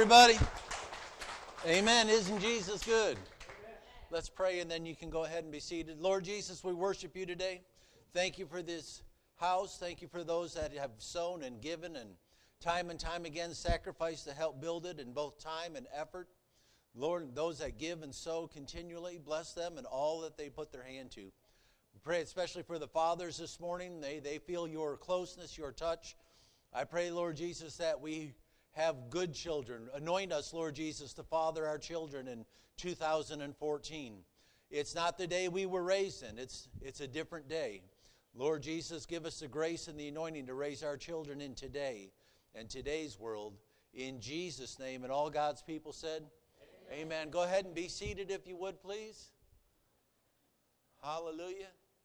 everybody. Amen. Isn't Jesus good? Let's pray, and then you can go ahead and be seated. Lord Jesus, we worship you today. Thank you for this house. Thank you for those that have sown and given and time again sacrificed to help build it in both time and effort. Lord, those that give and sow continually, bless them and all that they put their hand to. We pray especially for the fathers this morning. They feel your closeness, your touch. I pray, Lord Jesus, that we have good children. Anoint us, Lord Jesus, to father our children in 2014. It's not the day we were raised in. It's a different day. Lord Jesus, give us the grace and the anointing to raise our children in today and today's world. In Jesus' name, and all God's people said, Amen. Go ahead and be seated if you would, please. Hallelujah.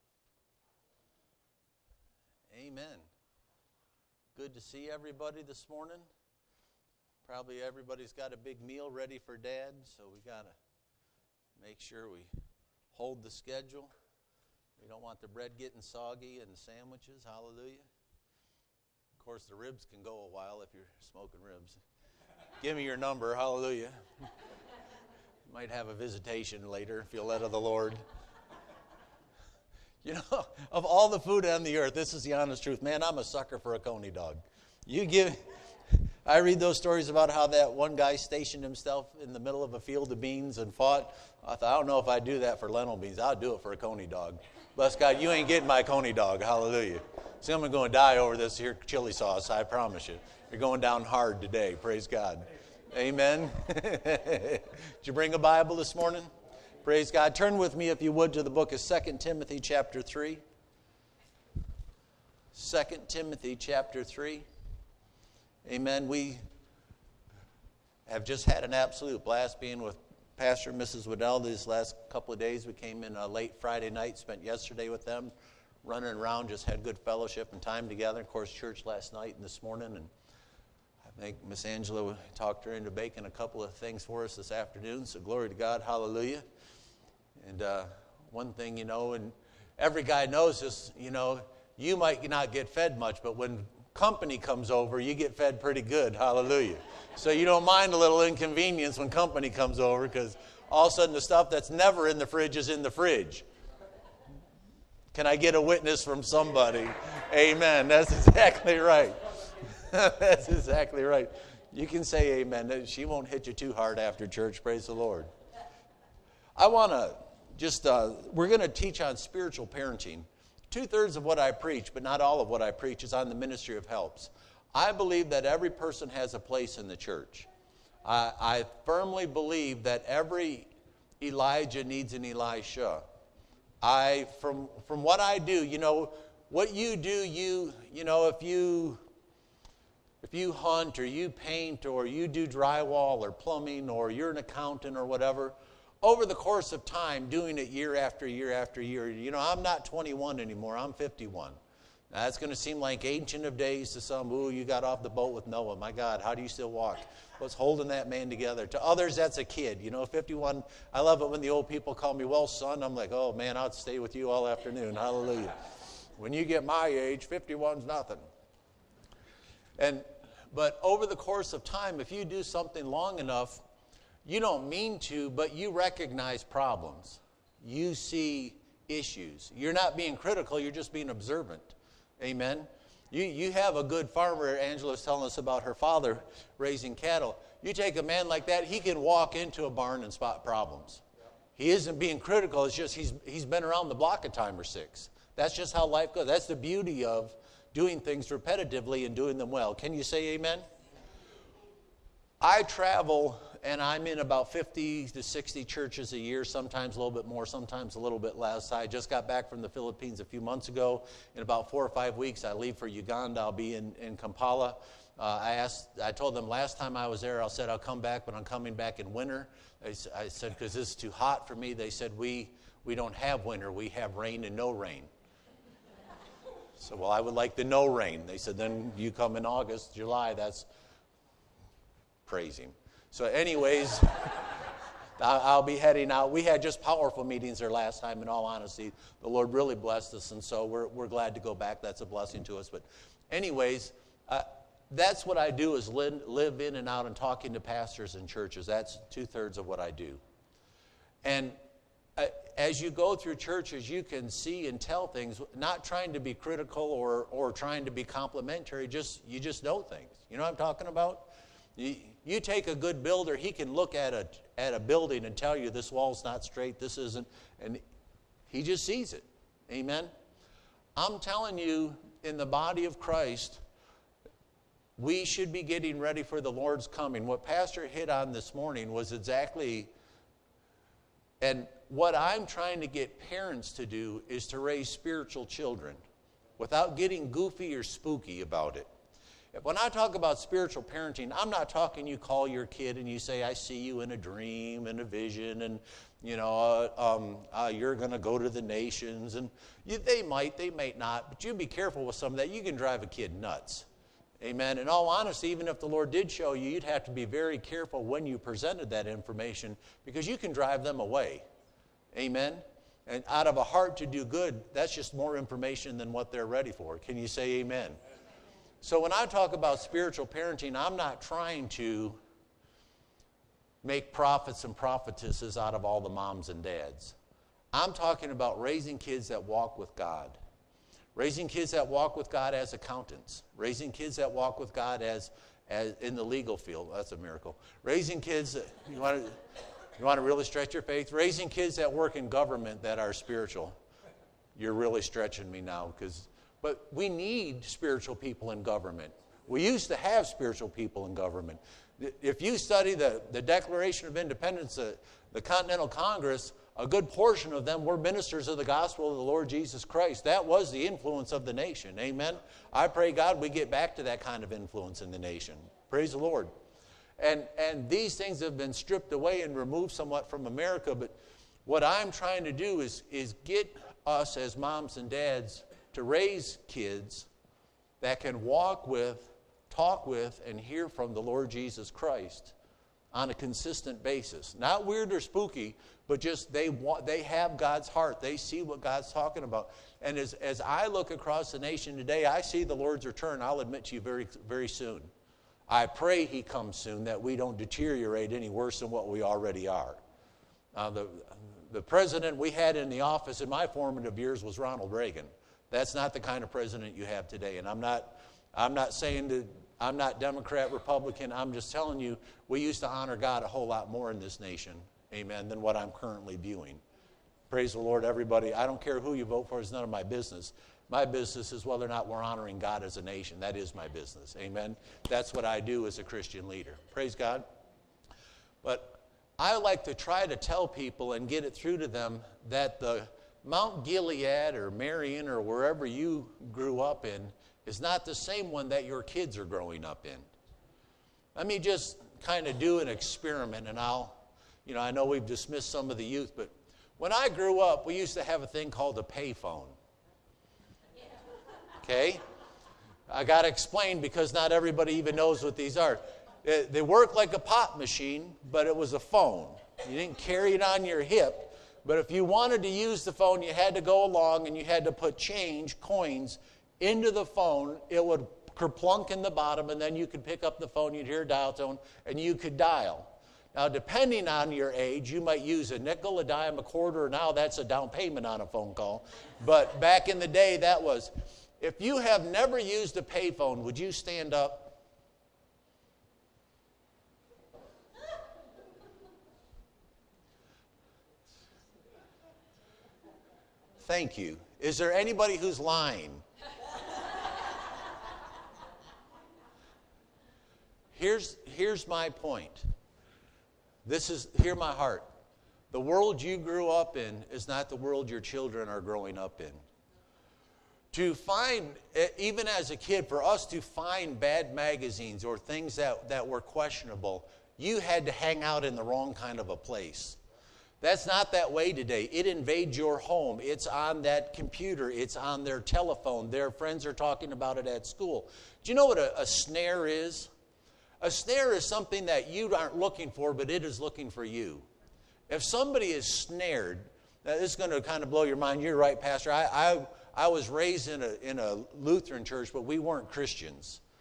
Amen. Good to see everybody this morning. Probably everybody's got a big meal ready for Dad, so we got to make sure we hold the schedule. We don't want the bread getting soggy and the sandwiches. Hallelujah. Of course, the ribs can go a while if you're smoking ribs. Give me your number. Hallelujah. Might have a visitation later if you'll let of the Lord. You know, of all the food on the earth, this is the honest truth. Man, I'm a sucker for a coney dog. I read those stories about how that one guy stationed himself in the middle of a field of beans and fought. I thought, I don't know if I'd do that for lentil beans. I'll do it for a coney dog. Bless God, you ain't getting my coney dog. Hallelujah. See, I'm going to die over this here chili sauce, I promise you. You're going down hard today. Praise God. Amen. Did you bring a Bible this morning? Praise God. Turn with me, if you would, to the book of 2 Timothy chapter 3. 2 Timothy chapter 3. Amen. We have just had an absolute blast being with Pastor and Mrs. Waddell these last couple of days. We came in late Friday night, spent yesterday with them, running around, just had good fellowship and time together. Of course, church last night and this morning. And I think Miss Angela talked her into baking a couple of things for us this afternoon. So glory to God. Hallelujah. And one thing, and every guy knows this, you might not get fed much, but when company comes over, you get fed pretty good. Hallelujah. So you don't mind a little inconvenience when company comes over, because all of a sudden the stuff that's never in the fridge is in the fridge. Can I get a witness from somebody? Amen. That's exactly right. That's exactly right. You can say amen. She won't hit you too hard after church. Praise the Lord. I want to we're going to teach on spiritual parenting. 2/3 of what I preach, but not all of what I preach, is on the ministry of helps. I believe that every person has a place in the church. I firmly believe that every Elijah needs an Elisha. From what I do, what you do, if you hunt or you paint or you do drywall or plumbing or you're an accountant or whatever, over the course of time, doing it year after year after year, I'm not 21 anymore, I'm 51. Now, that's going to seem like ancient of days to some. Ooh, you got off the boat with Noah. My God, how do you still walk? What's holding that man together? To others, that's a kid. 51, I love it when the old people call me, well, son. I'm like, oh, man, I'll stay with you all afternoon. Hallelujah. When you get my age, 51's nothing. But over the course of time, if you do something long enough, you don't mean to, but you recognize problems. You see issues. You're not being critical, you're just being observant. Amen? You have a good farmer. Angela was telling us about her father raising cattle. You take a man like that, he can walk into a barn and spot problems. He isn't being critical, it's just he's been around the block a time or six. That's just how life goes. That's the beauty of doing things repetitively and doing them well. Can you say amen? I travel, and I'm in about 50 to 60 churches a year, sometimes a little bit more, sometimes a little bit less. I just got back from the Philippines a few months ago. In about 4 or 5 weeks, I leave for Uganda. I'll be in Kampala. I told them last time I was there, I said I'll come back, but I'm coming back in winter. I said, because this is too hot for me. They said, we don't have winter. We have rain and no rain. So, well, I would like the no rain. They said, then you come in August, July, that's... Praise him. So anyways, I'll be heading out. We had just powerful meetings there last time, in all honesty. The Lord really blessed us, and so we're glad to go back. That's a blessing to us. But anyways, that's what I do, is live in and out and talking to pastors and churches. That's 2/3 of what I do. And as you go through churches, you can see and tell things, not trying to be critical or trying to be complimentary, you just know things. You know what I'm talking about? You take a good builder, he can look at a building and tell you this wall's not straight, this isn't, and he just sees it. Amen? I'm telling you, in the body of Christ, we should be getting ready for the Lord's coming. What Pastor hit on this morning was exactly, and what I'm trying to get parents to do is to raise spiritual children without getting goofy or spooky about it. When I talk about spiritual parenting, I'm not talking you call your kid and you say, I see you in a dream and a vision, and you're going to go to the nations. And they might not, but you be careful with some of that. You can drive a kid nuts. Amen. In all honesty, even if the Lord did show you, you'd have to be very careful when you presented that information, because you can drive them away. Amen. And out of a heart to do good, that's just more information than what they're ready for. Can you say amen? So when I talk about spiritual parenting, I'm not trying to make prophets and prophetesses out of all the moms and dads. I'm talking about raising kids that walk with God. Raising kids that walk with God as accountants. Raising kids that walk with God as in the legal field. That's a miracle. Raising kids that, you want to really stretch your faith? Raising kids that work in government that are spiritual. You're really stretching me now, but we need spiritual people in government. We used to have spiritual people in government. If you study the Declaration of Independence, the Continental Congress, a good portion of them were ministers of the gospel of the Lord Jesus Christ. That was the influence of the nation. Amen? I pray God we get back to that kind of influence in the nation. Praise the Lord. And these things have been stripped away and removed somewhat from America, but what I'm trying to do is get us as moms and dads to raise kids that can walk with, talk with, and hear from the Lord Jesus Christ on a consistent basis. Not weird or spooky, but just they have God's heart. They see what God's talking about. And as I look across the nation today, I see the Lord's return, I'll admit to you, very, very soon. I pray he comes soon, that we don't deteriorate any worse than what we already are. The president we had in the office in my formative years was Ronald Reagan. That's not the kind of president you have today. And I'm not saying that I'm not Democrat, Republican. I'm just telling you, we used to honor God a whole lot more in this nation, amen, than what I'm currently viewing. Praise the Lord, everybody. I don't care who you vote for. It's none of my business. My business is whether or not we're honoring God as a nation. That is my business, amen. That's what I do as a Christian leader. Praise God. But I like to try to tell people and get it through to them that the Mount Gilead or Marion or wherever you grew up in is not the same one that your kids are growing up in. Let me just kind of do an experiment, and I know we've dismissed some of the youth, but when I grew up, we used to have a thing called a payphone. Okay? I got to explain because not everybody even knows what these are. They work like a pop machine, but it was a phone. You didn't carry it on your hip. But if you wanted to use the phone, you had to go along and you had to put coins, into the phone. It would kerplunk in the bottom, and then you could pick up the phone, you'd hear a dial tone, and you could dial. Now, depending on your age, you might use a nickel, a dime, a quarter. Now that's a down payment on a phone call. But back in the day, that was. If you have never used a payphone, would you stand up? Thank you. Is there anybody who's lying? Here's my point. Hear my heart. The world you grew up in is not the world your children are growing up in. To find, even as a kid, for us to find bad magazines or things that were questionable, you had to hang out in the wrong kind of a place. That's not that way today. It invades your home. It's on that computer. It's on their telephone. Their friends are talking about it at school. Do you know what a snare is? A snare is something that you aren't looking for, but it is looking for you. If somebody is snared, this is going to kind of blow your mind. You're right, Pastor. I was raised in a Lutheran church, but we weren't Christians.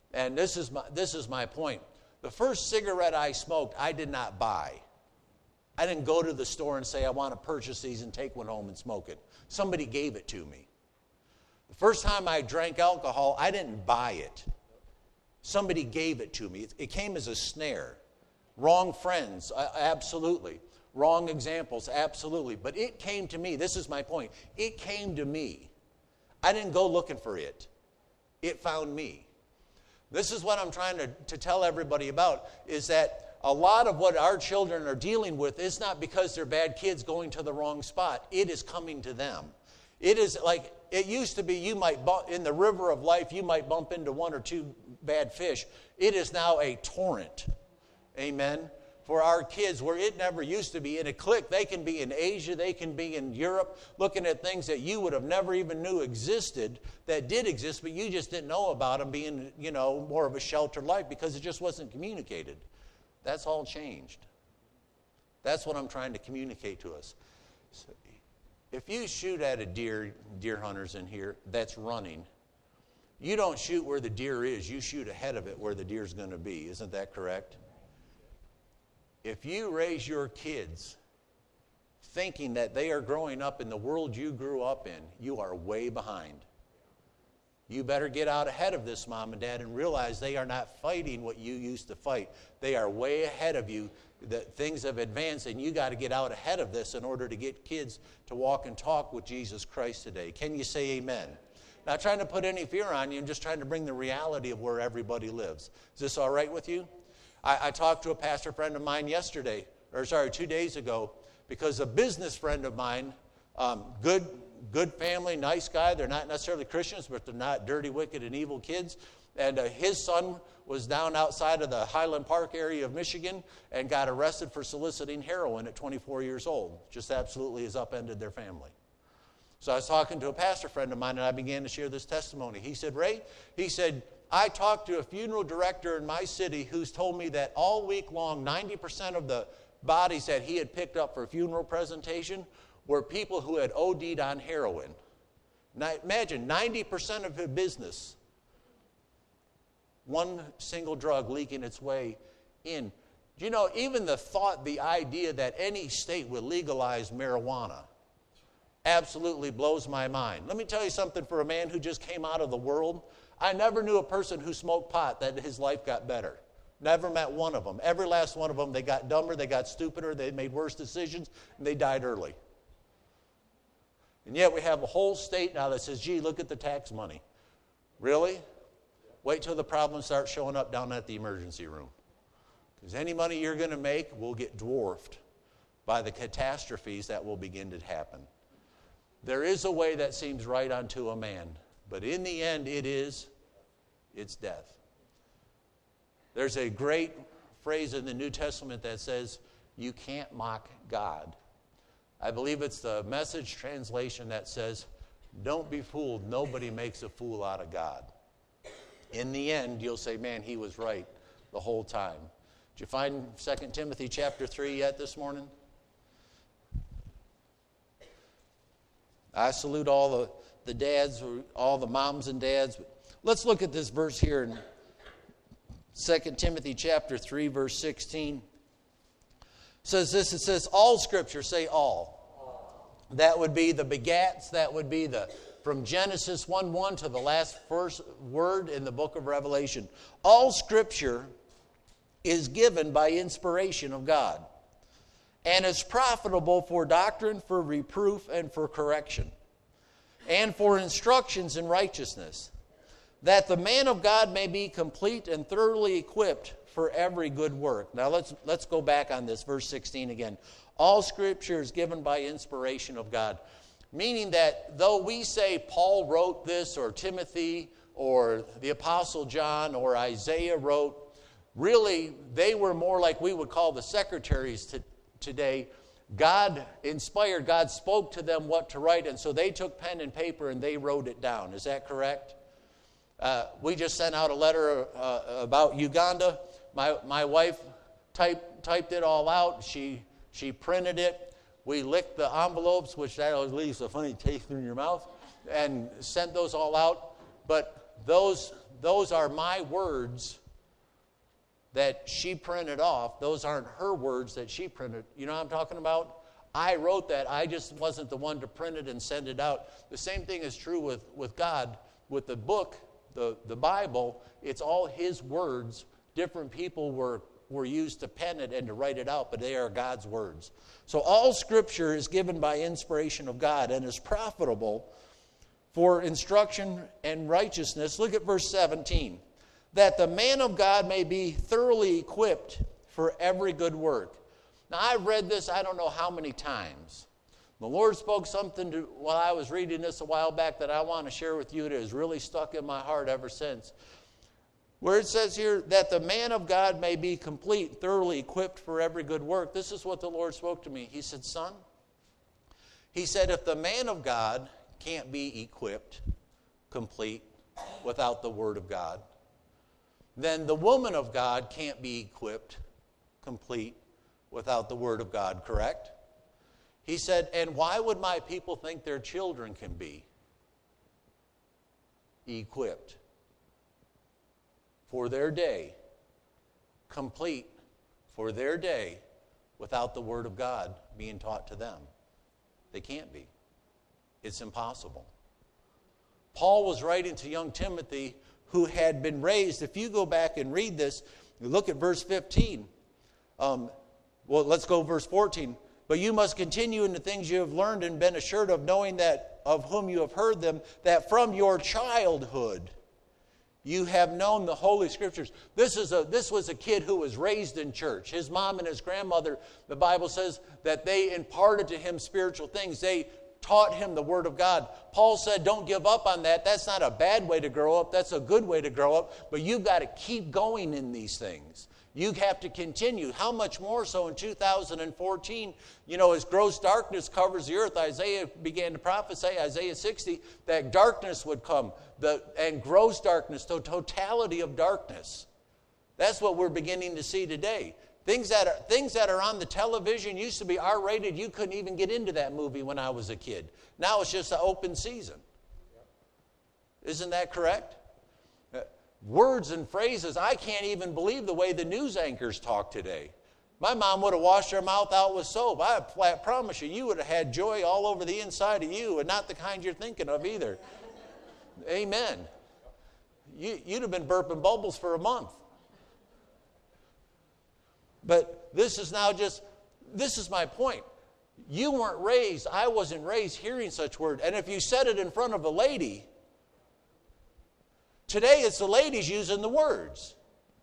And this is my point. The first cigarette I smoked, I did not buy. I didn't go to the store and say, I want to purchase these and take one home and smoke it. Somebody gave it to me. The first time I drank alcohol, I didn't buy it. Somebody gave it to me. It came as a snare. Wrong friends, absolutely. Wrong examples, absolutely. But it came to me. This is my point. It came to me. I didn't go looking for it. It found me. This is what I'm trying to tell everybody about, is that a lot of what our children are dealing with is not because they're bad kids going to the wrong spot. It is coming to them. It is like it used to be. You might in the river of life, you might bump into one or two bad fish. It is now a torrent. Amen. For our kids, where it never used to be. In a click, they can be in Asia, they can be in Europe, looking at things that you would have never even knew existed, that did exist, but you just didn't know about them, being, more of a sheltered life because it just wasn't communicated. That's all changed. That's what I'm trying to communicate to us. So if you shoot at a deer hunters in here that's running, you don't shoot where the deer is, you shoot ahead of it where the deer's going to be. Isn't that correct? If you raise your kids thinking that they are growing up in the world you grew up in, you are way behind. You better get out ahead of this, Mom and Dad, and realize they are not fighting what you used to fight. They are way ahead of you. That things have advanced, and you got to get out ahead of this in order to get kids to walk and talk with Jesus Christ today. Can you say amen? Not trying to put any fear on you. I'm just trying to bring the reality of where everybody lives. Is this all right with you? I talked to a pastor friend of mine 2 days ago, because a business friend of mine, good family, nice guy. They're not necessarily Christians, but they're not dirty, wicked, and evil kids. And his son was down outside of the Highland Park area of Michigan and got arrested for soliciting heroin at 24 years old. Just absolutely has upended their family. So I was talking to a pastor friend of mine, and I began to share this testimony. He said, Ray, I talked to a funeral director in my city who's told me that all week long, 90% of the bodies that he had picked up for a funeral presentation were people who had OD'd on heroin. Now imagine, 90% of his business, one single drug leaking its way in. Do you know, even the idea that any state would legalize marijuana absolutely blows my mind. Let me tell you something, for a man who just came out of the world, I never knew a person who smoked pot that his life got better. Never met one of them. Every last one of them, they got dumber, they got stupider, they made worse decisions, and they died early. And yet we have a whole state now that says, gee, look at the tax money. Really? Wait till the problems start showing up down at the emergency room. Because any money you're going to make will get dwarfed by the catastrophes that will begin to happen. There is a way that seems right unto a man, but in the end it's death. There's a great phrase in the New Testament that says, you can't mock God. I believe it's the Message translation that says, don't be fooled, nobody makes a fool out of God. In the end, you'll say, man, he was right the whole time. Did you find 2 Timothy chapter 3 yet this morning? I salute all the dads, all the moms and dads. Let's look at this verse here in 2 Timothy chapter 3, verse 16. It says this, it says, all Scripture, say all. That would be the begats, that would be from Genesis 1:1 to the last first word in the book of Revelation. All Scripture is given by inspiration of God, and is profitable for doctrine, for reproof, and for correction, and for instructions in righteousness, that the man of God may be complete and thoroughly equipped for every good work. Now let's go back on this, verse 16 again. All Scripture is given by inspiration of God, meaning that though we say Paul wrote this, or Timothy, or the Apostle John, or Isaiah wrote, really they were more like we would call the secretaries today. God inspired, God spoke to them what to write, and so they took pen and paper and they wrote it down. Is that correct? We just sent out a letter about Uganda. My wife typed it all out. She printed it. We licked the envelopes, which that always leaves a funny taste in your mouth, and sent those all out. But those are my words that she printed off. Those aren't her words that she printed. You know what I'm talking about? I wrote that. I just wasn't the one to print it and send it out. The same thing is true with God. With the book, the Bible, it's all his words. Different people were used to pen it and to write it out, but they are God's words. So all Scripture is given by inspiration of God and is profitable for instruction and righteousness. Look at verse 17. That the man of God may be thoroughly equipped for every good work. Now, I've read this I don't know how many times. The Lord spoke something while I was reading this a while back that I want to share with you that has really stuck in my heart ever since. Where it says here, that the man of God may be complete, thoroughly equipped for every good work. This is what the Lord spoke to me. He said, son, he said, if the man of God can't be equipped, complete, without the Word of God, then the woman of God can't be equipped, complete, without the Word of God, correct? He said, and why would my people think their children can be equipped for their day, complete for their day, without the Word of God being taught to them? They can't be. It's impossible. Paul was writing to young Timothy, who had been raised. If you go back and read this, look at verse 15. Let's go verse 14. But you must continue in the things you have learned and been assured of, knowing that of whom you have heard them, that from your childhood you have known the Holy Scriptures. This was a kid who was raised in church. His mom and his grandmother, the Bible says that they imparted to him spiritual things. They taught him the Word of God. Paul said, don't give up on that. That's not a bad way to grow up. That's a good way to grow up. But you've got to keep going in these things. You have to continue. How much more so in 2014, as gross darkness covers the earth, Isaiah began to prophesy, Isaiah 60, that darkness would come, and gross darkness, the totality of darkness. That's what we're beginning to see today. Things that are on the television used to be R-rated. You couldn't even get into that movie when I was a kid. Now it's just an open season. Isn't that correct? Words and phrases, I can't even believe the way the news anchors talk today. My mom would have washed her mouth out with soap. I promise you would have had joy all over the inside of you, and not the kind you're thinking of either. Amen. You'd have been burping bubbles for a month. But this is my point. You weren't raised, I wasn't raised hearing such word. And if you said it in front of a lady, today it's the ladies using the words.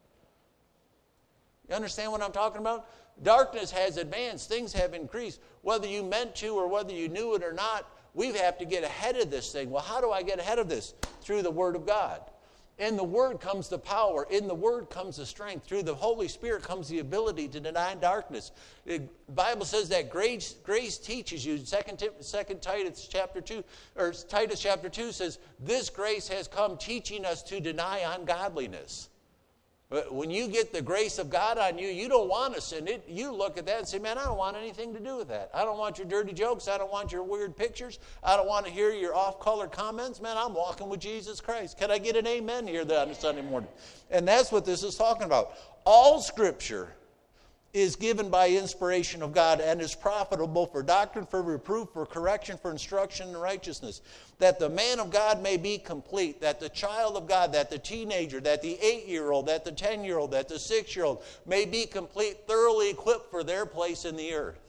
You understand what I'm talking about? Darkness has advanced. Things have increased. Whether you meant to or whether you knew it or not, we have to get ahead of this thing. Well, how do I get ahead of this? Through the Word of God. In the Word comes the power. In the Word comes the strength. Through the Holy Spirit comes the ability to deny darkness. The Bible says that grace teaches you. 2 Titus chapter 2, or Titus chapter 2 says, this grace has come teaching us to deny ungodliness. But when you get the grace of God on you, you don't want to sin. You look at that and say, man, I don't want anything to do with that. I don't want your dirty jokes. I don't want your weird pictures. I don't want to hear your off-color comments. Man, I'm walking with Jesus Christ. Can I get an amen here on a Sunday morning? And that's what this is talking about. All Scripture is given by inspiration of God and is profitable for doctrine, for reproof, for correction, for instruction in righteousness, that the man of God may be complete, that the child of God, that the teenager, that the 8-year-old, that the 10-year-old, that the 6-year-old may be complete, thoroughly equipped for their place in the earth.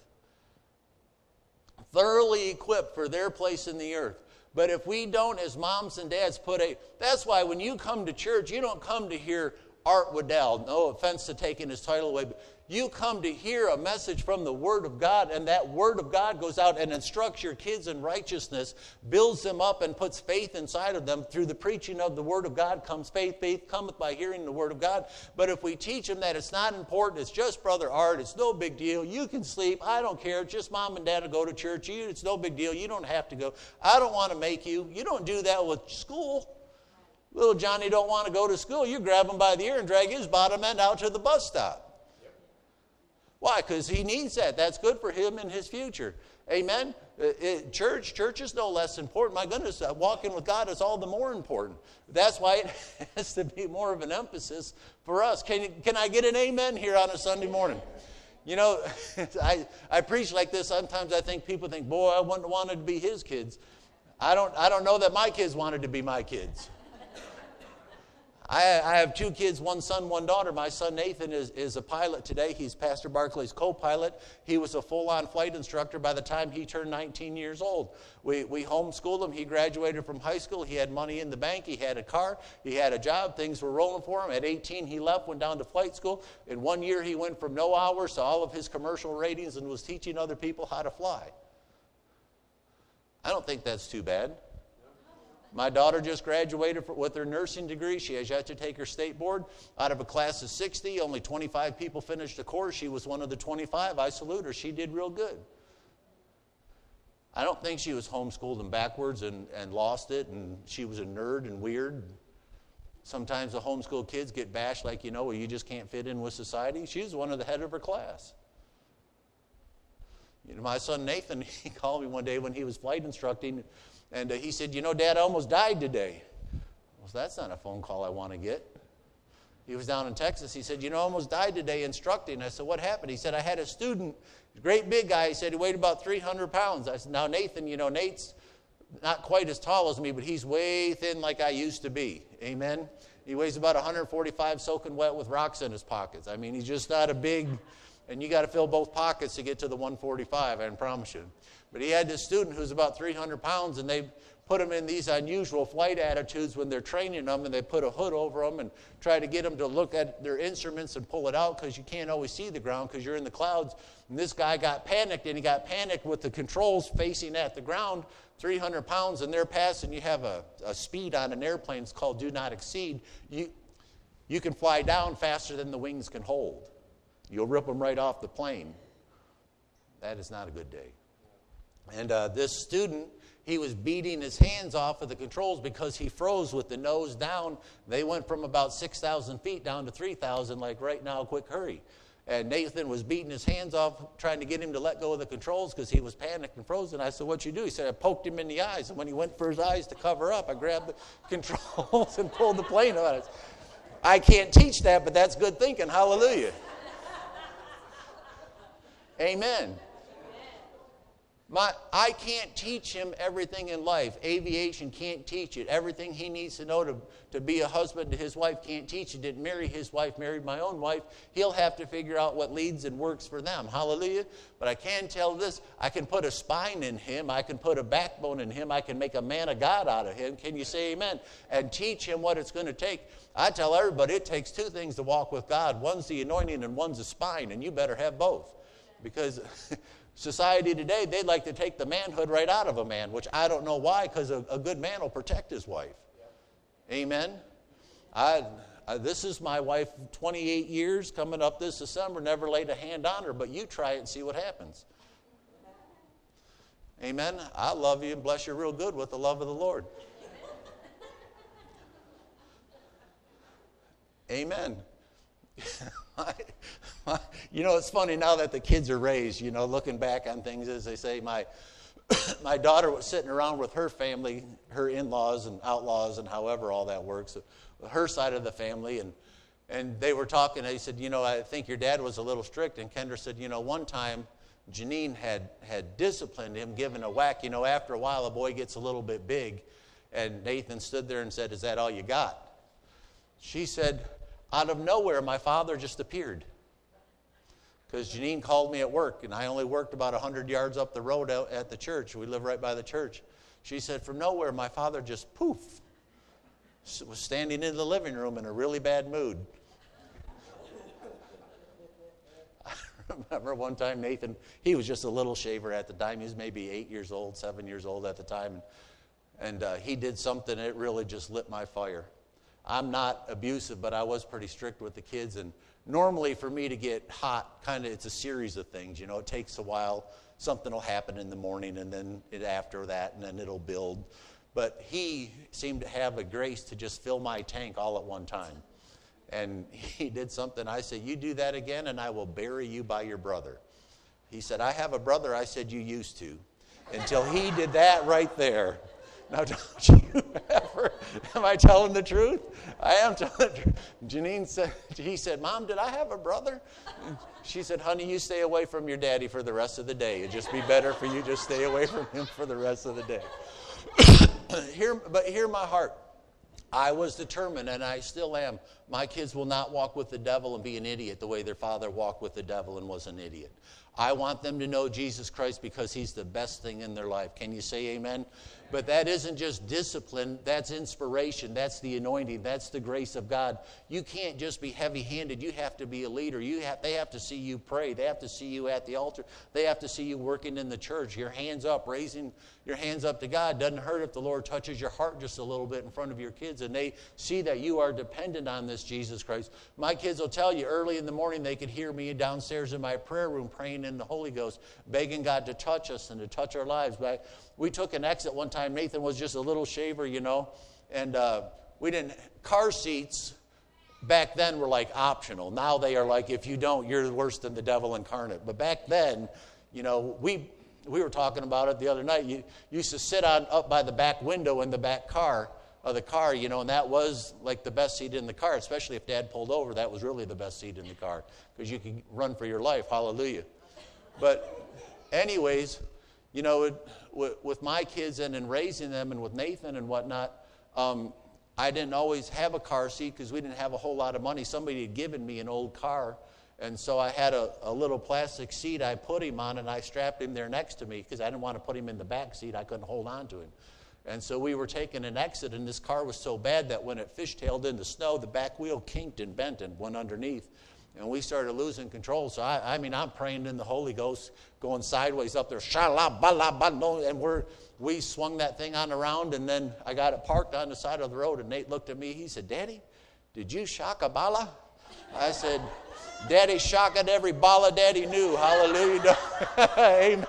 Thoroughly equipped for their place in the earth. But if we don't, as moms and dads that's why when you come to church, you don't come to hear Art Waddell. No offense to taking his title away, but you come to hear a message from the Word of God, and that Word of God goes out and instructs your kids in righteousness, builds them up, and puts faith inside of them. Through the preaching of the Word of God comes faith. Faith cometh by hearing the Word of God. But if we teach them that it's not important, it's just Brother Art, it's no big deal, you can sleep, I don't care, it's just Mom and Dad will go to church, it's no big deal, you don't have to go, I don't want to make you. You don't do that with school. Little Johnny don't want to go to school. You grab him by the ear and drag his bottom end out to the bus stop. Why? Why? Because he needs that. That's good for him in his future. Amen? Church is no less important. My goodness, walking with God is all the more important. That's why it has to be more of an emphasis for us. Can I get an amen here on a Sunday morning? You know, I preach like this. Sometimes I think people think, boy, I wanted to be his kids. I don't know that my kids wanted to be my kids. I have 2 kids, 1 son, 1 daughter. My son Nathan is a pilot today. He's Pastor Barclay's co-pilot. He was a full-on flight instructor by the time he turned 19 years old. We homeschooled him. He graduated from high school. He had money in the bank. He had a car. He had a job. Things were rolling for him. At 18, he left, went down to flight school. In 1 year, he went from no hours to all of his commercial ratings and was teaching other people how to fly. I don't think that's too bad. My daughter just graduated with her nursing degree. She has yet to take her state board. Out of a class of 60, only 25 people finished the course. She was one of the 25. I salute her. She did real good. I don't think she was homeschooled and backwards and lost it, and she was a nerd and weird. Sometimes the homeschool kids get bashed like, well, you just can't fit in with society. She's one of the head of her class. My son Nathan, he called me one day when he was flight instructing, and he said, Dad, I almost died today. Well, that's not a phone call I want to get. He was down in Texas. He said, I almost died today instructing. I said, what happened? He said, I had a student, great big guy. He said he weighed about 300 pounds. I said, now, Nathan, Nate's not quite as tall as me, but he's way thin like I used to be. Amen? He weighs about 145 soaking wet with rocks in his pockets. I mean, he's just not a big, and you got to fill both pockets to get to the 145, I promise you. But he had this student who's about 300 pounds, and they put him in these unusual flight attitudes when they're training them, and they put a hood over them and try to get them to look at their instruments and pull it out because you can't always see the ground because you're in the clouds. And this guy got panicked, and he got panicked with the controls facing at the ground, 300 pounds, and they're passing. You have a speed on an airplane. It's called do not exceed. You can fly down faster than the wings can hold. You'll rip them right off the plane. That is not a good day. And this student, he was beating his hands off of the controls because he froze with the nose down. They went from about 6,000 feet down to 3,000, like right now, quick hurry. And Nathan was beating his hands off, trying to get him to let go of the controls because he was panicked and frozen. I said, what'd you do? He said, I poked him in the eyes. And when he went for his eyes to cover up, I grabbed the controls and pulled the plane out. I can't teach that, but that's good thinking. Hallelujah. Amen. I can't teach him everything in life. Aviation can't teach it. Everything he needs to know to be a husband to his wife can't teach it. Didn't marry his wife, married my own wife. He'll have to figure out what leads and works for them. Hallelujah. But I can tell this. I can put a spine in him. I can put a backbone in him. I can make a man of God out of him. Can you say amen? And teach him what it's going to take. I tell everybody it takes 2 things to walk with God. One's the anointing and one's the spine. And you better have both. Because society today, they'd like to take the manhood right out of a man, which I don't know why, because a good man will protect his wife. Amen? This is my wife, 28 years, coming up this December, never laid a hand on her, but you try it and see what happens. Amen? I love you and bless you real good with the love of the Lord. Amen. It's funny now that the kids are raised, looking back on things, as they say, my daughter was sitting around with her family, her in-laws and outlaws and however all that works, her side of the family, and they were talking, they said, I think your dad was a little strict, and Kendra said, one time Janine had disciplined him, given a whack, after a while a boy gets a little bit big, and Nathan stood there and said, is that all you got? She said, out of nowhere, my father just appeared. Because Janine called me at work, and I only worked about 100 yards up the road out at the church. We live right by the church. She said, from nowhere, my father just poof, was standing in the living room in a really bad mood. I remember one time Nathan, he was just a little shaver at the time. He was maybe 8 years old, 7 years old at the time. And he did something that really just lit my fire. I'm not abusive, but I was pretty strict with the kids. And normally for me to get hot, it's a series of things. It takes a while. Something will happen in the morning, and then after that, and then it'll build. But he seemed to have a grace to just fill my tank all at one time. And he did something. I said, you do that again and I will bury you by your brother. He said, I have a brother. I said, you used to. Until he did that right there. Now, don't you ever, am I telling the truth? I am telling the truth. Janine said, he said, Mom, did I have a brother? She said, honey, you stay away from your daddy for the rest of the day. It'd just be better for you just stay away from him for the rest of the day. But hear my heart. I was determined, and I still am. My kids will not walk with the devil and be an idiot the way their father walked with the devil and was an idiot. I want them to know Jesus Christ because he's the best thing in their life. Can you say amen? But that isn't just discipline. That's inspiration. That's the anointing. That's the grace of God. You can't just be heavy-handed. You have to be a leader. They have to see you pray. They have to see you at the altar. They have to see you working in the church. Your hands up, raising your hands up to God. Doesn't hurt if the Lord touches your heart just a little bit in front of your kids and they see that you are dependent on this Jesus Christ. My kids will tell you early in the morning they could hear me downstairs in my prayer room praying in the Holy Ghost, begging God to touch us and to touch our lives. But we took an exit one time. Nathan was just a little shaver, and we didn't. Car seats back then were like optional. Now they are like, if you don't, you're worse than the devil incarnate. But back then, we were talking about it the other night. You used to sit up by the back window in the back car of the car, and that was like the best seat in the car, especially if Dad pulled over. That was really the best seat in the car because you could run for your life. Hallelujah. But anyways, with my kids and in raising them and with Nathan and whatnot, I didn't always have a car seat because we didn't have a whole lot of money. Somebody had given me an old car, and so I had a little plastic seat I put him on, and I strapped him there next to me because I didn't want to put him in the back seat. I couldn't hold on to him. And so we were taking an exit, and this car was so bad that when it fishtailed in the snow, the back wheel kinked and bent and went underneath. And we started losing control. So, I'm praying in the Holy Ghost, going sideways up there. And we swung that thing on around, and then I got it parked on the side of the road. And Nate looked at me. He said, Daddy, did you shaka bala? I said, Daddy shaka every bala Daddy knew. Hallelujah. Amen.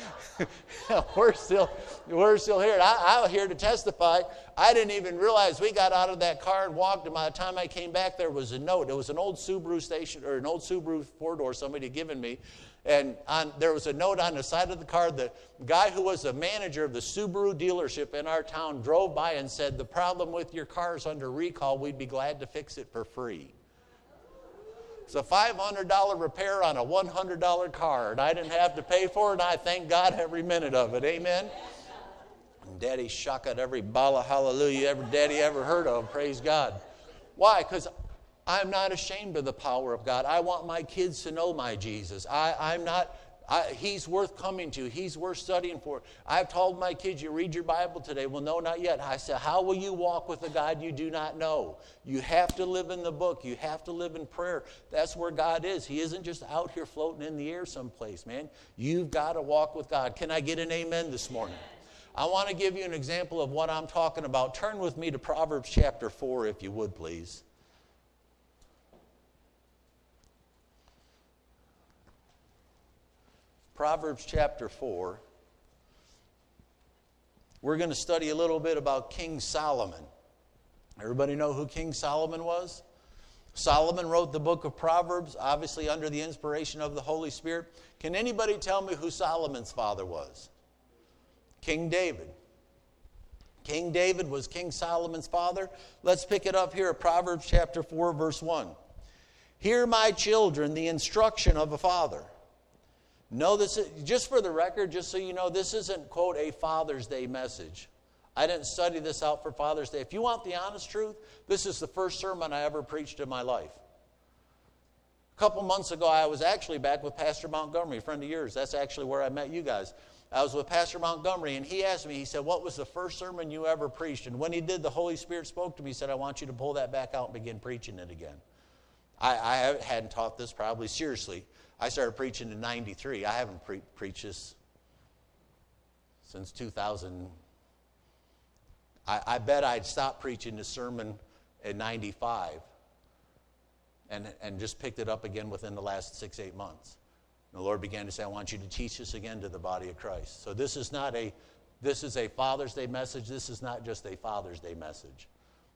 We're still here. I'm here to testify. I didn't even realize we got out of that car and walked, and by the time I came back, there was a note. It was an old Subaru station, or an old Subaru four-door somebody had given me, and there was a note on the side of the car. The guy who was the manager of the Subaru dealership in our town drove by and said, the problem with your car is under recall. We'd be glad to fix it for free. It's a $500 repair on a $100 car, and I didn't have to pay for it, and I thank God every minute of it. Amen? And Daddy shaka every bala hallelujah every daddy ever heard of. Praise God. Why? Because I'm not ashamed of the power of God. I want my kids to know my Jesus. He's worth coming to. He's worth studying for. I've told my kids, you read your Bible today. Well, no, not yet. I said, how will you walk with a God you do not know? You have to live in the book. You have to live in prayer. That's where God is. He isn't just out here floating in the air someplace, man. You've got to walk with God. Can I get an amen this morning? I want to give you an example of what I'm talking about. Turn with me to Proverbs chapter 4, if you would, please. Proverbs chapter 4. We're going to study a little bit about King Solomon. Everybody know who King Solomon was? Solomon wrote the book of Proverbs, obviously under the inspiration of the Holy Spirit. Can anybody tell me who Solomon's father was? King David. King David was King Solomon's father. Let's pick it up here at Proverbs chapter 4, verse 1. Hear, my children, the instruction of a father. No, this is, just for the record, just so you know, this isn't, quote, a Father's Day message. I didn't study this out for Father's Day. If you want the honest truth, this is the first sermon I ever preached in my life. A couple months ago, I was actually back with Pastor Montgomery, a friend of yours. That's actually where I met you guys. I was with Pastor Montgomery, and he asked me, he said, what was the first sermon you ever preached? And when he did, the Holy Spirit spoke to me. He said, I want you to pull that back out and begin preaching it again. I hadn't taught this probably seriously. I started preaching in 93. I haven't preached this since 2000. I bet I'd stopped preaching this sermon in 95 and just picked it up again within the last 6-8 months. And the Lord began to say, I want you to teach this again to the body of Christ. So this is a Father's Day message. This is not just a Father's Day message.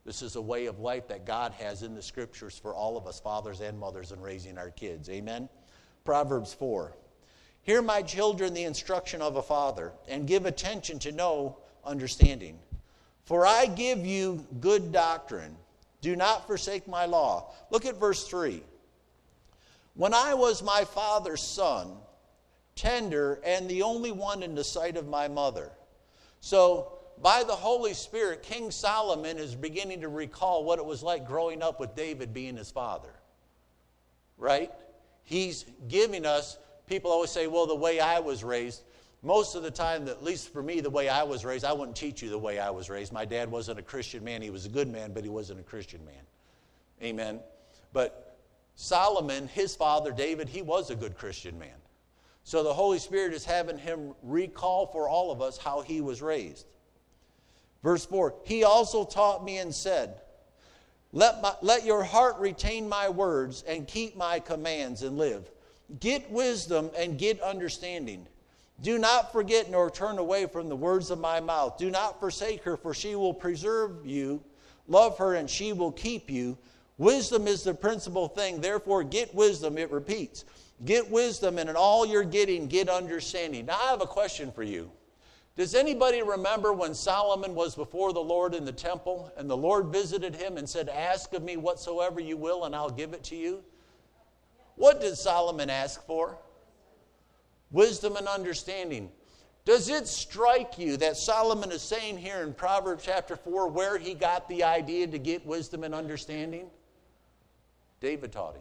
This is a way of life that God has in the Scriptures for all of us, fathers and mothers, in raising our kids. Amen? Proverbs 4. Hear, my children, the instruction of a father, and give attention to know understanding. For I give you good doctrine. Do not forsake my law. Look at verse 3. When I was my father's son, tender and the only one in the sight of my mother. So, by the Holy Spirit, King Solomon is beginning to recall what it was like growing up with David being his father. Right? He's giving us, people always say, well, the way I was raised. Most of the time, at least for me, the way I was raised, I wouldn't teach you the way I was raised. My dad wasn't a Christian man. He was a good man, but he wasn't a Christian man. Amen. But Solomon, his father, David, he was a good Christian man. So the Holy Spirit is having him recall for all of us how he was raised. Verse 4, he also taught me and said, let your heart retain my words and keep my commands and live. Get wisdom and get understanding. Do not forget nor turn away from the words of my mouth. Do not forsake her, for she will preserve you. Love her, and she will keep you. Wisdom is the principal thing. Therefore, get wisdom. It repeats. Get wisdom, and in all you're getting, get understanding. Now, I have a question for you. Does anybody remember when Solomon was before the Lord in the temple, and the Lord visited him and said, ask of me whatsoever you will, and I'll give it to you? What did Solomon ask for? Wisdom and understanding. Does it strike you that Solomon is saying here in Proverbs chapter 4 where he got the idea to get wisdom and understanding? David taught him.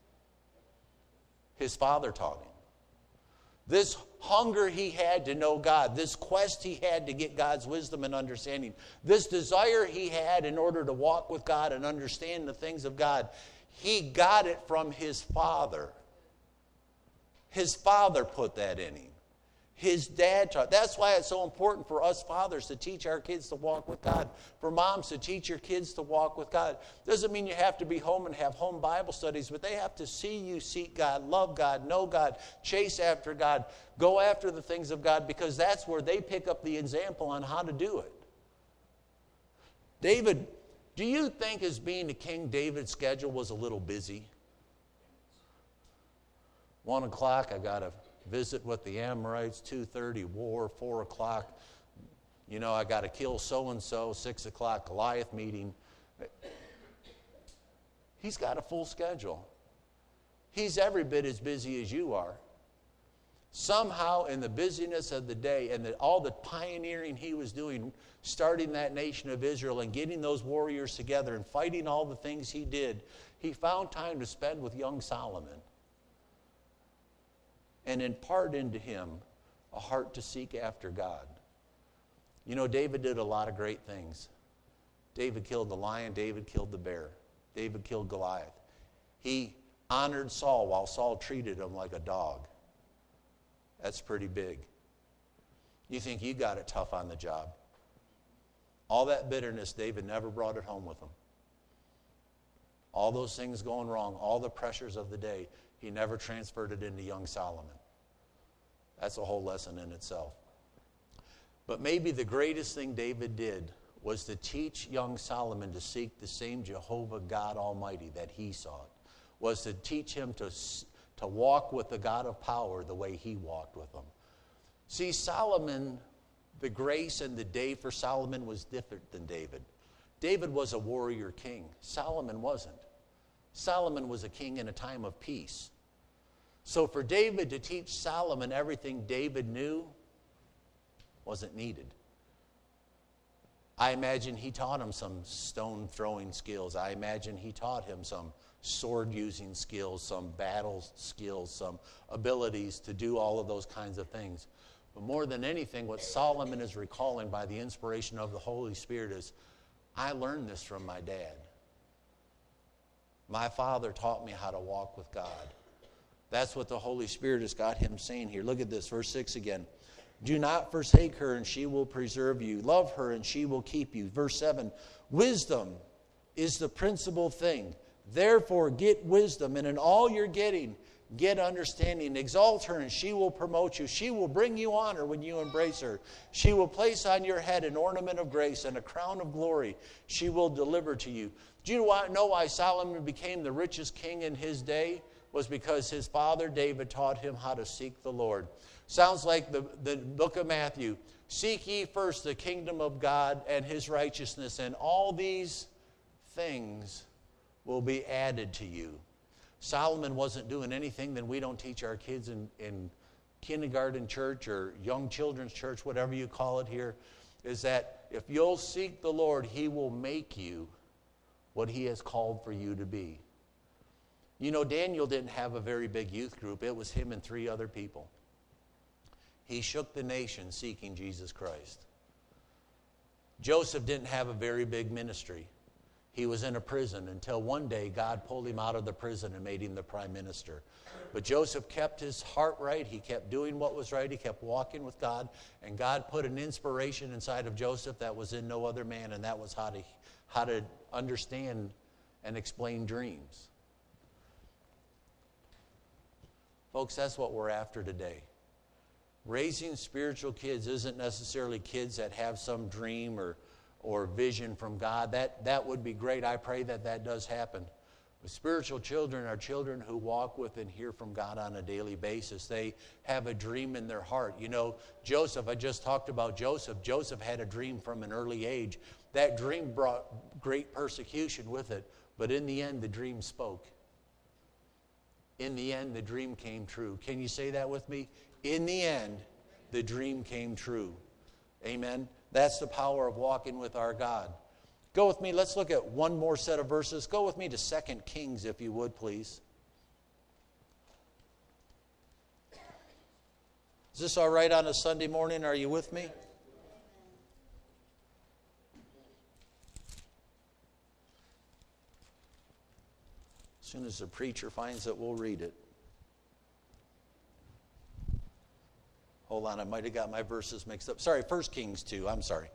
His father taught him. This hunger he had to know God, this quest he had to get God's wisdom and understanding, this desire he had in order to walk with God and understand the things of God, he got it from his father. His father put that in him. His dad taught. That's why it's so important for us fathers to teach our kids to walk with God. For moms to teach your kids to walk with God. Doesn't mean you have to be home and have home Bible studies, but they have to see you seek God, love God, know God, chase after God, go after the things of God, because that's where they pick up the example on how to do it. David, do you think as being a king, David's schedule was a little busy? 1 o'clock, I got to visit with the Amorites. 2:30, war. 4 o'clock, I got to kill so-and-so. 6 o'clock, Goliath meeting. He's got a full schedule. He's every bit as busy as you are. Somehow, in the busyness of the day and all the pioneering he was doing, starting that nation of Israel and getting those warriors together and fighting all the things he did, he found time to spend with young Solomon and impart into him a heart to seek after God. David did a lot of great things. David killed the lion. David killed the bear. David killed Goliath. He honored Saul while Saul treated him like a dog. That's pretty big. You think you got it tough on the job. All that bitterness, David never brought it home with him. All those things going wrong, all the pressures of the day, he never transferred it into young Solomon. That's a whole lesson in itself. But maybe the greatest thing David did was to teach young Solomon to seek the same Jehovah God Almighty that he sought. Was to teach him to walk with the God of power the way he walked with him. See, Solomon, the grace and the day for Solomon was different than David. David was a warrior king. Solomon wasn't. Solomon was a king in a time of peace. So for David to teach Solomon everything David knew wasn't needed. I imagine he taught him some stone throwing skills. I imagine he taught him some sword using skills, some battle skills, some abilities to do all of those kinds of things. But more than anything, what Solomon is recalling by the inspiration of the Holy Spirit is, I learned this from my dad. My father taught me how to walk with God. That's what the Holy Spirit has got him saying here. Look at this, verse 6 again. Do not forsake her, and she will preserve you. Love her, and she will keep you. Verse 7, wisdom is the principal thing. Therefore, get wisdom, and in all you're getting, Get understanding. Exalt her, and she will promote you. She will bring you honor when you embrace her. She will place on your head an ornament of grace and a crown of glory she will deliver to you. Do you know why Solomon became the richest king in his day? Was because his father David taught him how to seek the Lord. Sounds like the book of Matthew. Seek ye first the kingdom of God and his righteousness, and all these things will be added to you. Solomon wasn't doing anything that we don't teach our kids in kindergarten church or young children's church, whatever you call it here, is that if you'll seek the Lord, he will make you what he has called for you to be. You know, Daniel didn't have a very big youth group. It was him and 3 other people. He shook the nation seeking Jesus Christ. Joseph didn't have a very big ministry. He was in a prison until one day God pulled him out of the prison and made him the prime minister. But Joseph kept his heart right. He kept doing what was right. He kept walking with God. And God put an inspiration inside of Joseph that was in no other man, and that was how to understand and explain dreams. Folks, that's what we're after today. Raising spiritual kids isn't necessarily kids that have some dream or vision from God. That would be great. I pray that does happen. But spiritual children are children who walk with and hear from God on a daily basis. They have a dream in their heart. You know, Joseph, I just talked about Joseph. Joseph had a dream from an early age. That dream brought great persecution with it. But in the end, the dream spoke. In the end, the dream came true. Can you say that with me? In the end, the dream came true. Amen. That's the power of walking with our God. Go with me. Let's look at one more set of verses. Go with me to 2 Kings, if you would, please. Is this all right on a Sunday morning? Are you with me? As soon as the preacher finds it, we'll read it. Hold on, I might have got my verses mixed up. Sorry, 1 Kings 2, I'm sorry.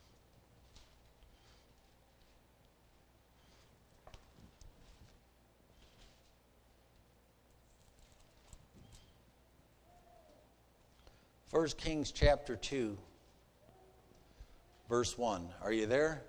First Kings chapter 2, verse 1. Are you there?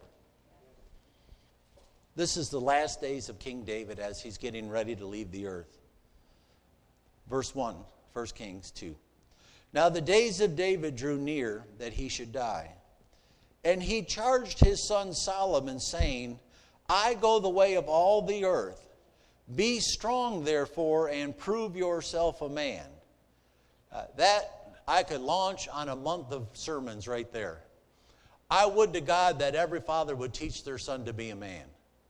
This is the last days of King David as he's getting ready to leave the earth. Verse 1, 1 Kings 2. Now the days of David drew near that he should die. And he charged his son Solomon, saying, I go the way of all the earth. Be strong, therefore, and prove yourself a man. That I could launch on a month of sermons right there. I would to God that every father would teach their son to be a man.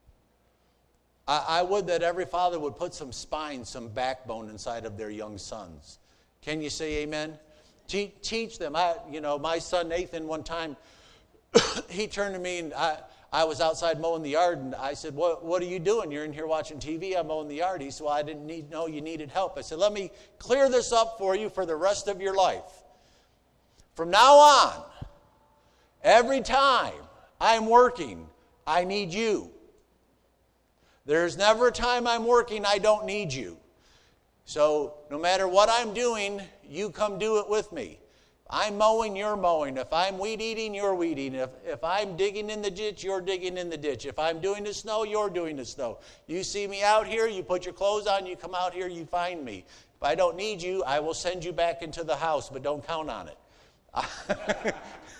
I would that every father would put some spine, some backbone inside of their young sons. Can you say amen? Teach them. My son Nathan one time, he turned to me and I was outside mowing the yard and I said, what are you doing? You're in here watching TV, I'm mowing the yard. He said, well, I didn't know you needed help. I said, let me clear this up for you for the rest of your life. From now on, every time I'm working, I need you. There's never a time I'm working I don't need you. So no matter what I'm doing, you come do it with me. I'm mowing, you're mowing. If I'm weed eating, you're weed eating. If I'm digging in the ditch, you're digging in the ditch. If I'm doing the snow, you're doing the snow. You see me out here, you put your clothes on, you come out here, you find me. If I don't need you, I will send you back into the house, but don't count on it.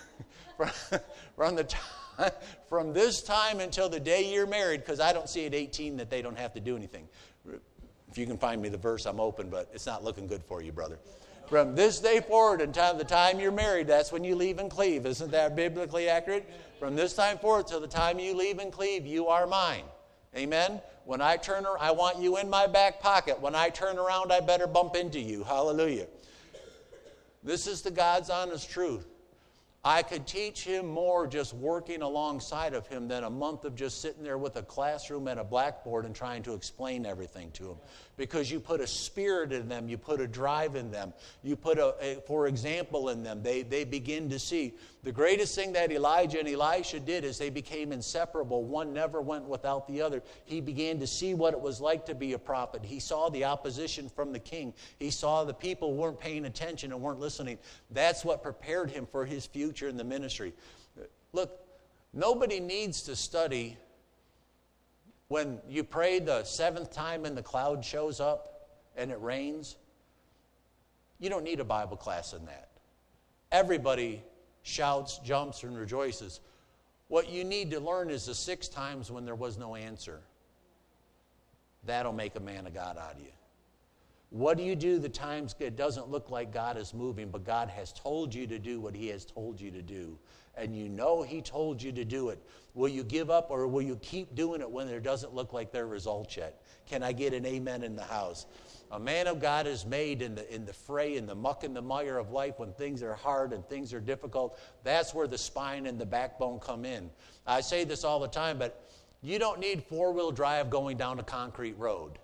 From this time until the day you're married, because I don't see at 18 that they don't have to do anything. If you can find me the verse, I'm open, but it's not looking good for you, brother. From this day forward until the time you're married, that's when you leave and cleave. Isn't that biblically accurate? From this time forward till the time you leave and cleave, you are mine. Amen? When I turn around, I want you in my back pocket. When I turn around, I better bump into you. Hallelujah. This is the God's honest truth. I could teach him more just working alongside of him than a month of just sitting there with a classroom and a blackboard and trying to explain everything to him. because you put a spirit in them, you put a drive in them, you put for example in them. They begin to see. The greatest thing that Elijah and Elisha did is they became inseparable. One never went without the other. He began to see what it was like to be a prophet. He saw the opposition from the king. He saw the people weren't paying attention and weren't listening. That's what prepared him for his future in the ministry. Look, nobody needs to study when you pray the seventh time and the cloud shows up and it rains. You don't need a Bible class in that. Everybody shouts, jumps, and rejoices. What you need to learn is the 6 times when there was no answer. That'll make a man of God out of you. What do you do the times it doesn't look like God is moving, but God has told you to do what He has told you to do? And you know He told you to do it. Will you give up, or will you keep doing it when there doesn't look like there are results yet? Can I get an amen in the house? A man of God is made in the fray, in the muck and the mire of life, when things are hard and things are difficult. That's where the spine and the backbone come in. I say this all the time, but you don't need 4-wheel drive going down a concrete road.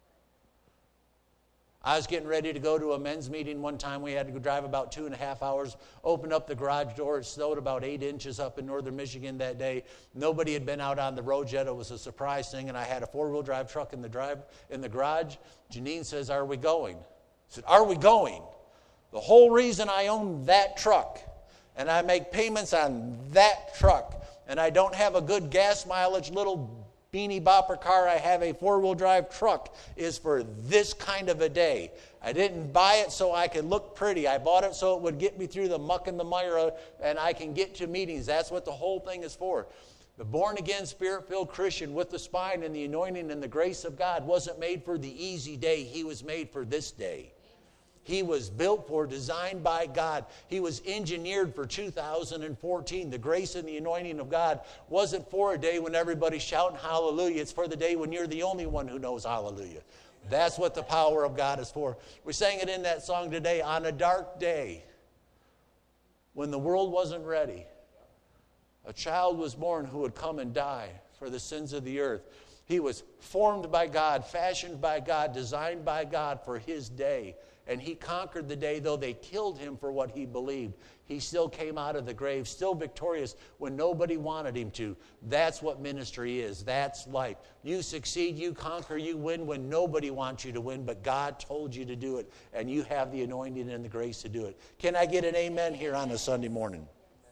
I was getting ready to go to a men's meeting one time. We had to go drive about 2.5 hours, open up the garage door. It snowed about 8 inches up in northern Michigan that day. Nobody had been out on the road yet. It was a surprise thing, and I had a 4-wheel drive truck in the garage. Janine says, "Are we going?" I said, "Are we going?" The whole reason I own that truck, and I make payments on that truck, and I don't have a good gas mileage little beanie bopper car, I have a 4-wheel drive truck, is for this kind of a day. I didn't buy it so I could look pretty. I bought it so it would get me through the muck and the mire and I can get to meetings. That's what the whole thing is for. The born-again, Spirit-filled Christian with the spine and the anointing and the grace of God wasn't made for the easy day. He was made for this day. He was built for, designed by God. He was engineered for 2014. The grace and the anointing of God wasn't for a day when everybody's shouting hallelujah. It's for the day when you're the only one who knows hallelujah. That's what the power of God is for. We sang it in that song today. On a dark day, when the world wasn't ready, a child was born who would come and die for the sins of the earth. He was formed by God, fashioned by God, designed by God for His day. And He conquered the day, though they killed Him for what He believed. He still came out of the grave, still victorious when nobody wanted Him to. That's what ministry is. That's life. You succeed, you conquer, you win when nobody wants you to win, but God told you to do it, and you have the anointing and the grace to do it. Can I get an amen here on a Sunday morning?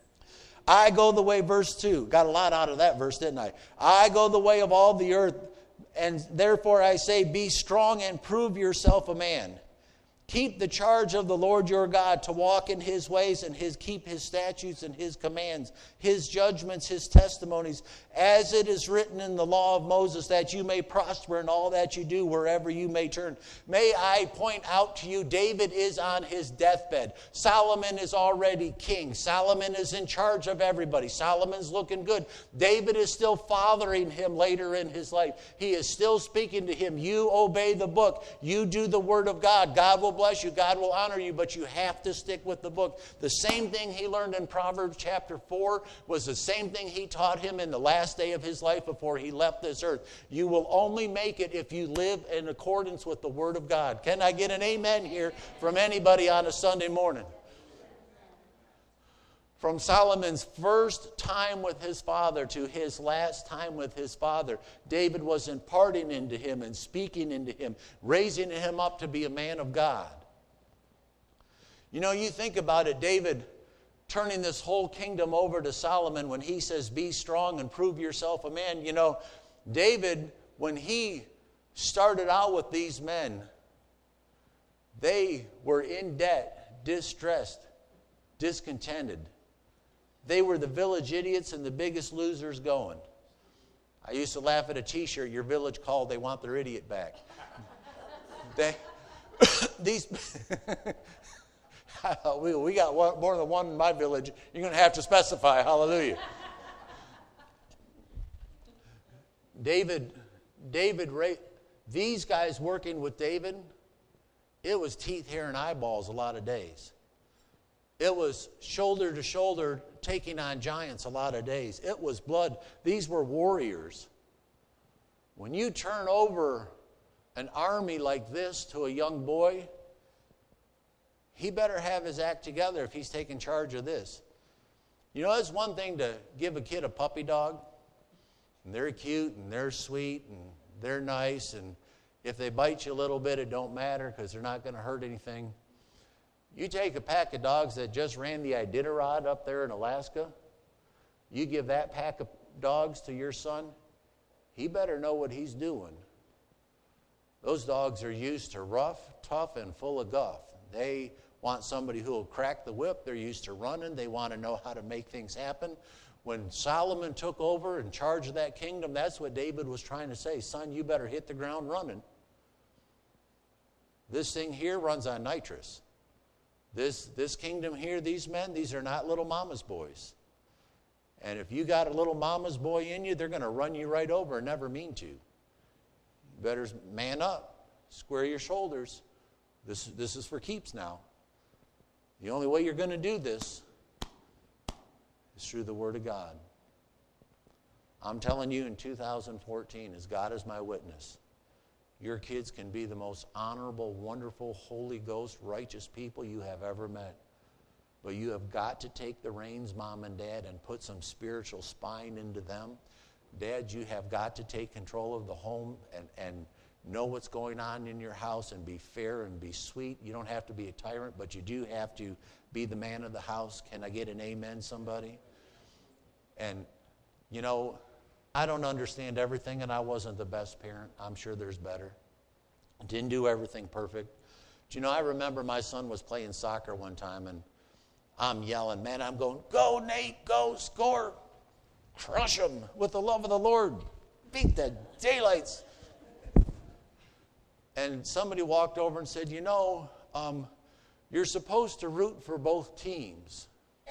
I go the way, verse 2. Got a lot out of that verse, didn't I? I go the way of all the earth, and therefore I say, be strong and prove yourself a man. Keep the charge of the Lord your God, to walk in His ways and keep His statutes and His commands, His judgments, His testimonies, as it is written in the law of Moses, that you may prosper in all that you do wherever you may turn. May I point out to you, David is on his deathbed. Solomon is already king. Solomon is in charge of everybody. Solomon's looking good. David is still fathering him later in his life. He is still speaking to him. You obey the book. You do the word of God. God will bless you. God will honor you, but you have to stick with the book. The same thing he learned in Proverbs chapter 4 was the same thing he taught him in the last day of his life before he left this earth. You will only make it if you live in accordance with the word of God. Can I get an amen here from anybody on a Sunday morning? From Solomon's first time with his father to his last time with his father, David was imparting into him and speaking into him, raising him up to be a man of God. You know, you think about it, David turning this whole kingdom over to Solomon when he says, be strong and prove yourself a man. You know, David, when he started out with these men, they were in debt, distressed, discontented. They were the village idiots and the biggest losers going. I used to laugh at a t-shirt, your village called, they want their idiot back. We got more than one in my village. You're going to have to specify. Hallelujah. These guys working with David, it was teeth, hair, and eyeballs a lot of days. It was shoulder to shoulder taking on giants a lot of days. It was blood. These were warriors. When you turn over an army like this to a young boy, he better have his act together if he's taking charge of this. You know, it's one thing to give a kid a puppy dog, and they're cute, and they're sweet, and they're nice, and if they bite you a little bit, it don't matter because they're not going to hurt anything. You take a pack of dogs that just ran the Iditarod up there in Alaska, you give that pack of dogs to your son, he better know what he's doing. Those dogs are used to rough, tough, and full of guff. They want somebody who will crack the whip. They're used to running. They want to know how to make things happen. When Solomon took over in charge of that kingdom, that's what David was trying to say. Son, you better hit the ground running. This thing here runs on nitrous. This kingdom here, these men, these are not little mama's boys. And if you got a little mama's boy in you, they're going to run you right over and never mean to. You better man up, square your shoulders. This is for keeps now. The only way you're going to do this is through the Word of God. I'm telling you in 2014, as God is my witness, your kids can be the most honorable, wonderful, Holy Ghost, righteous people you have ever met. But you have got to take the reins, Mom and Dad, and put some spiritual spine into them. Dad, you have got to take control of the home and know what's going on in your house and be fair and be sweet. You don't have to be a tyrant, but you do have to be the man of the house. Can I get an amen, somebody? And, you know, I don't understand everything, and I wasn't the best parent. I'm sure there's better. Didn't do everything perfect. But, you know, I remember my son was playing soccer one time, and I'm yelling, man, I'm going, go, Nate, go, score. Crush him with the love of the Lord. Beat the daylights. And somebody walked over and said, you know, you're supposed to root for both teams.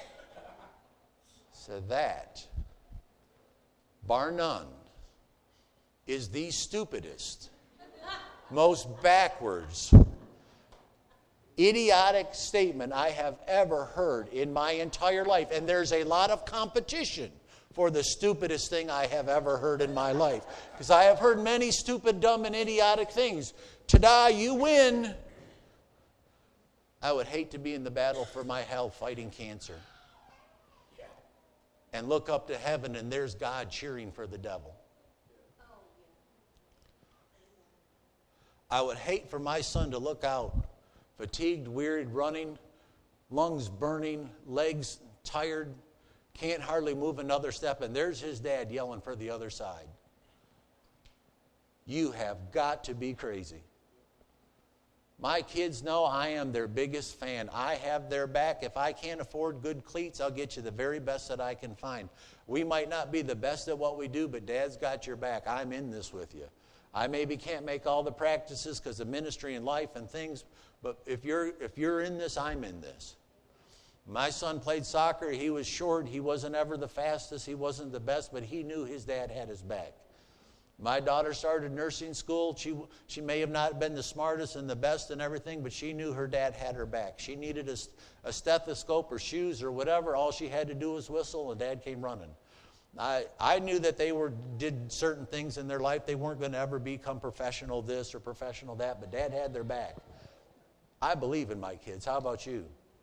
Said that, bar none, is the stupidest, most backwards, idiotic statement I have ever heard in my entire life. And there's a lot of competition for the stupidest thing I have ever heard in my life. Because I have heard many stupid, dumb, and idiotic things. Ta-da, you win. I would hate to be in the battle for my health fighting cancer. And look up to heaven and there's God cheering for the devil. I would hate for my son to look out, fatigued, wearied, running, lungs burning, legs tired, can't hardly move another step, and there's his dad yelling for the other side. You have got to be crazy. My kids know I am their biggest fan. I have their back. If I can't afford good cleats, I'll get you the very best that I can find. We might not be the best at what we do, but Dad's got your back. I'm in this with you. I maybe can't make all the practices because of ministry and life and things, but if you're in this, I'm in this. My son played soccer. He was short. He wasn't ever the fastest. He wasn't the best, but he knew his dad had his back. My daughter started nursing school. She may have not been the smartest and the best and everything, but she knew her dad had her back. She needed a stethoscope or shoes or whatever. All she had to do was whistle, and Dad came running. I knew that they did certain things in their life. They weren't going to ever become professional this or professional that, but Dad had their back. I believe in my kids. How about you?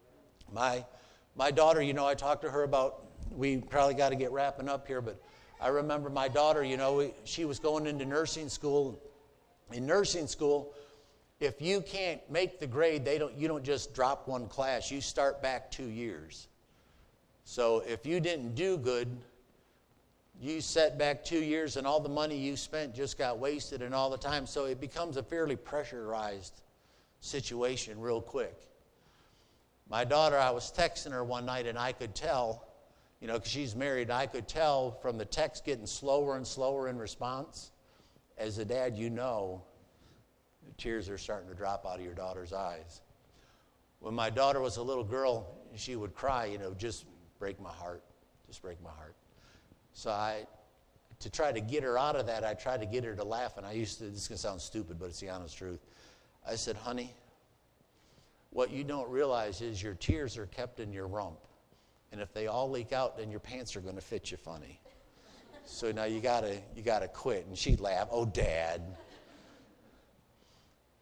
My daughter, you know, I talked to her about, we probably got to get wrapping up here, but I remember my daughter, you know, she was going into nursing school. In nursing school, if you can't make the grade, you don't just drop one class. You start back 2 years. So if you didn't do good, you set back 2 years, and all the money you spent just got wasted and all the time. So it becomes a fairly pressurized situation real quick. My daughter, I was texting her one night, and I could tell, you know, because she's married, I could tell from the text getting slower and slower in response. As a dad, you know, the tears are starting to drop out of your daughter's eyes. When my daughter was a little girl, she would cry, you know, just break my heart, just break my heart. So to try to get her out of that, I tried to get her to laugh, and this is going to sound stupid, but it's the honest truth. I said, honey, what you don't realize is your tears are kept in your rump. And if they all leak out, then your pants are going to fit you funny. So now you gotta quit. And she'd laugh, oh, Dad.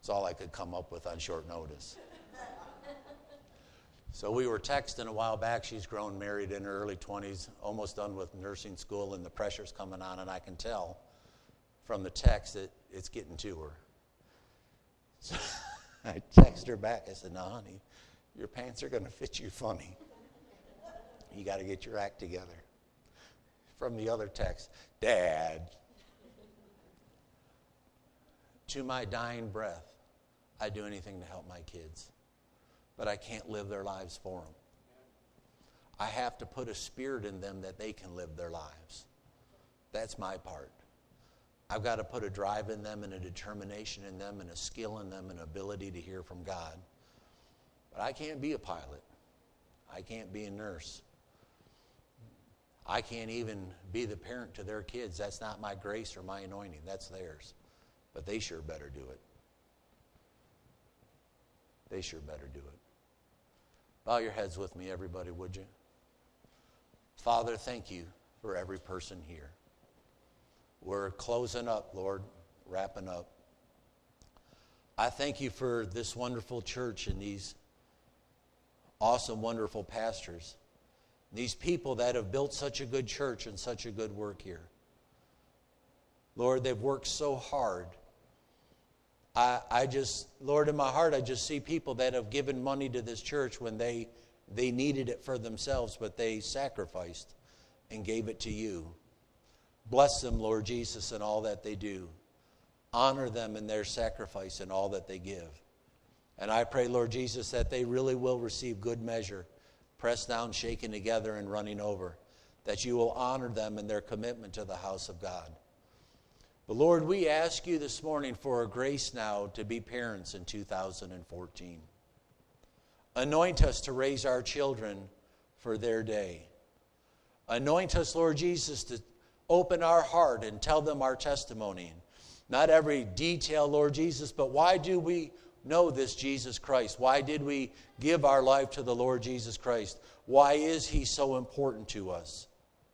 It's all I could come up with on short notice. So we were texting a while back. She's grown, married in her early 20s, almost done with nursing school, and the pressure's coming on, and I can tell from the text that it's getting to her. So I texted her back. I said, "No, honey, your pants are going to fit you funny. You got to get your act together." From the other text, "Dad, to my dying breath, I'd do anything to help my kids, but I can't live their lives for them. I have to put a spirit in them that they can live their lives. That's my part. I've got to put a drive in them and a determination in them and a skill in them and ability to hear from God. But I can't be a pilot. I can't be a nurse. I can't even be the parent to their kids. That's not my grace or my anointing. That's theirs. But they sure better do it. They sure better do it." Bow your heads with me, everybody, would you? Father, thank you for every person here. We're closing up, Lord, wrapping up. I thank you for this wonderful church and these awesome, wonderful pastors. These people that have built such a good church and such a good work here. Lord, they've worked so hard. Lord, in my heart, I just see people that have given money to this church when they needed it for themselves, but they sacrificed and gave it to you. Bless them, Lord Jesus, in all that they do. Honor them in their sacrifice and all that they give. And I pray, Lord Jesus, that they really will receive good measure, pressed down, shaken together, and running over, that you will honor them in their commitment to the house of God. But Lord, we ask you this morning for a grace now to be parents in 2014. Anoint us to raise our children for their day. Anoint us, Lord Jesus, to open our heart and tell them our testimony. Not every detail, Lord Jesus, but why do we know this Jesus Christ? Why did we give our life to the Lord Jesus Christ? Why is he so important to us?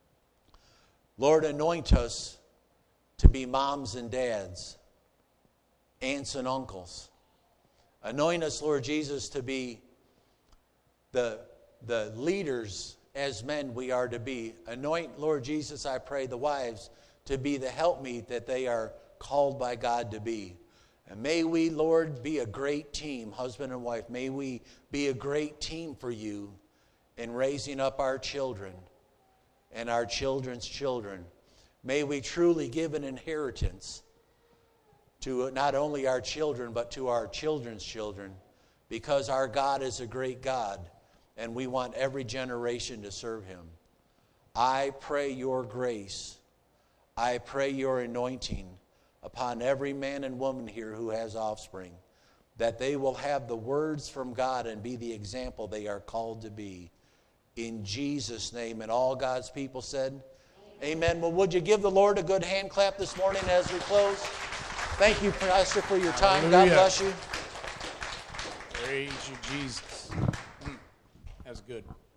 Lord, anoint us to be moms and dads, aunts and uncles. Anoint us, Lord Jesus, to be the leaders as men we are to be. Anoint, Lord Jesus, I pray, the wives to be the helpmeet that they are called by God to be. And may we, Lord, be a great team, husband and wife. May we be a great team for you in raising up our children and our children's children. May we truly give an inheritance to not only our children, but to our children's children, because our God is a great God, and we want every generation to serve him. I pray your grace. I pray your anointing upon every man and woman here who has offspring, that they will have the words from God and be the example they are called to be. In Jesus' name. And all God's people said, amen. Well, would you give the Lord a good hand clap this morning as we close? Thank you, Pastor, for your time. Hallelujah. God bless you. Praise you, Jesus. That's good.